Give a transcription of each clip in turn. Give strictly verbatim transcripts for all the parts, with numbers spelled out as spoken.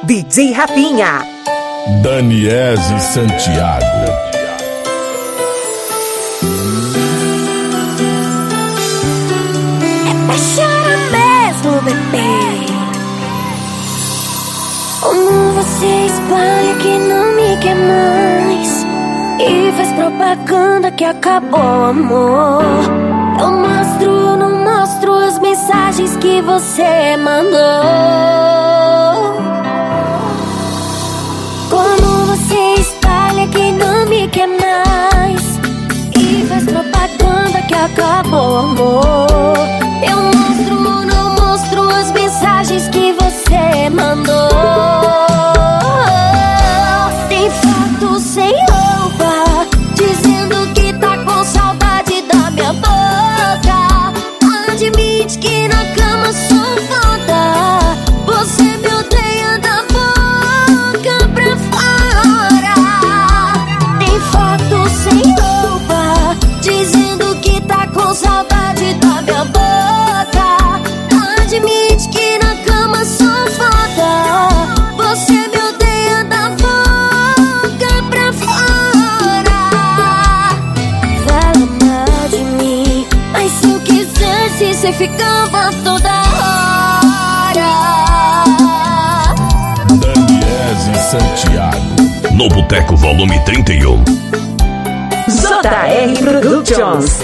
D J Rafinha. Daniese Santiago. É pra chorar mesmo, bebê. Como você espalha que não me quer mais e faz propaganda que acabou o amor. Eu mostro ou não mostro as mensagens que você mandou. Como você espalha que não me quer mais e faz propaganda que acabou o amor. Eu mostro ou não mostro as mensagens que você mandou. Tem foto sem roupa dizendo que tá com saudade da minha boca. Admite que na cama sou foda. Você me odeia da boca pra fora. Tem foto sem roupa dizendo que tá com saudade da minha boca. Admite que na cama sou foda. Você me odeia da boca pra fora. Fala mal de mim, mas se eu quisesse você ficava toda hora. Daniese Santiago. No Boteco Volume trinta e um. J R Productions.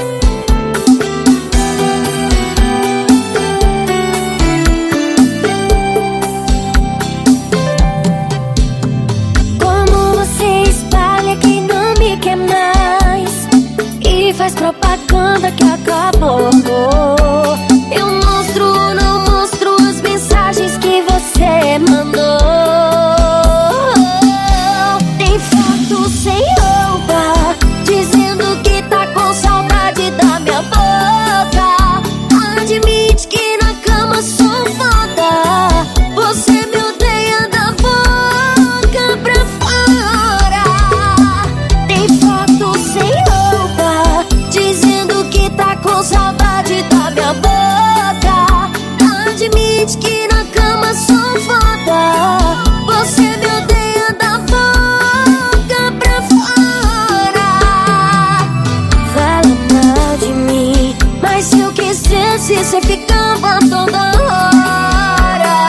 Como você espalha que não me quer mais e faz propaganda que acabou. Eu mostro ou não mostro as mensagens que você mandou. Tem foto sem roupa dizendo que tá com saudade da minha boca. Admite que na cama sou foda. Você me odeia da boca pra fora. Tem foto sem roupa dizendo que tá com saudade da minha boca. Admite que na cama sou foda. Você me odeia da boca pra fora. Fala mal de mim, mas se eu quisesse você ficava toda hora.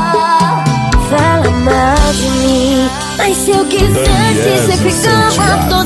Fala mal de mim, mas se eu quisesse você Daniese ficava Santiago. toda